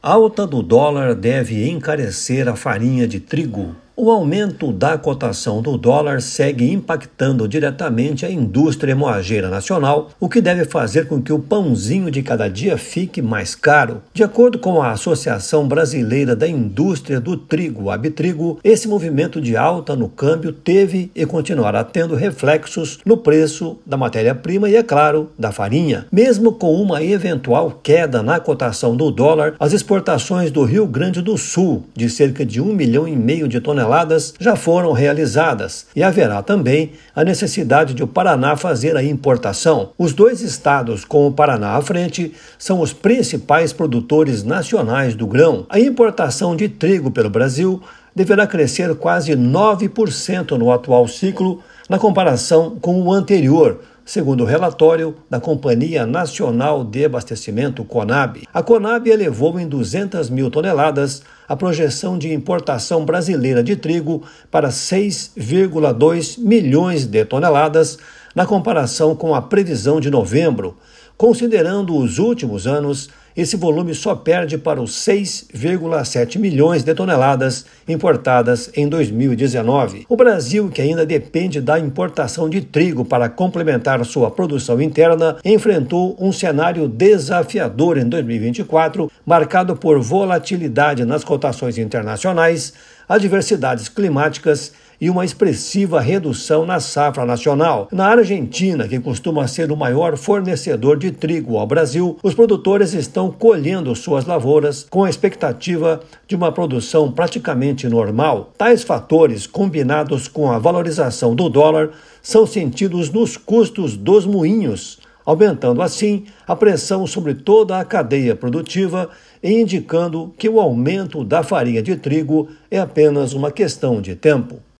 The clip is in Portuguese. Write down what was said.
Alta do dólar deve encarecer a farinha de trigo. O aumento da cotação do dólar segue impactando diretamente a indústria moageira nacional, o que deve fazer com que o pãozinho de cada dia fique mais caro. De acordo com a Associação Brasileira da Indústria do Trigo, Abitrigo, esse movimento de alta no câmbio teve e continuará tendo reflexos no preço da matéria-prima e, é claro, da farinha. Mesmo com uma eventual queda na cotação do dólar, as exportações do Rio Grande do Sul, de cerca de 1,5 milhão de toneladas, já foram realizadas e haverá também a necessidade de o Paraná fazer a importação. Os dois estados com o Paraná à frente são os principais produtores nacionais do grão. A importação de trigo pelo Brasil deverá crescer quase 9% no atual ciclo, na comparação com o anterior, segundo o relatório da Companhia Nacional de Abastecimento, Conab. A Conab elevou em 200 mil toneladas a projeção de importação brasileira de trigo para 6,2 milhões de toneladas, na comparação com a previsão de novembro. Considerando os últimos anos, esse volume só perde para os 6,7 milhões de toneladas importadas em 2019. O Brasil, que ainda depende da importação de trigo para complementar sua produção interna, enfrentou um cenário desafiador em 2024, marcado por volatilidade nas cotações internacionais, adversidades climáticas e uma expressiva redução na safra nacional. Na Argentina, que costuma ser o maior fornecedor de trigo ao Brasil, os produtores estão colhendo suas lavouras com a expectativa de uma produção praticamente normal. Tais fatores, combinados com a valorização do dólar, são sentidos nos custos dos moinhos, aumentando assim a pressão sobre toda a cadeia produtiva e indicando que o aumento da farinha de trigo é apenas uma questão de tempo.